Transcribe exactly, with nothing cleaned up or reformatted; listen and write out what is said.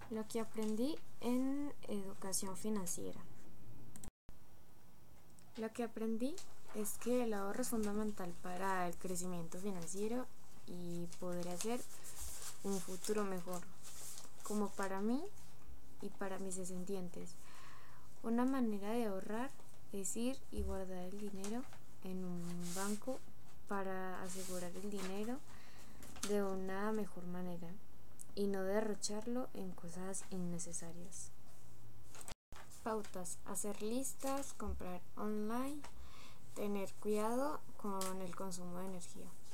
Lo que aprendí en educación financiera. Lo que aprendí es que el ahorro es fundamental para el crecimiento financiero y poder hacer un futuro mejor, como para mí y para mis descendientes. Una manera de ahorrar es ir y guardar el dinero en un banco para asegurar el dinero de una mejor manera y no derrocharlo en cosas innecesarias. Pautas: hacer listas, comprar online, tener cuidado con el consumo de energía.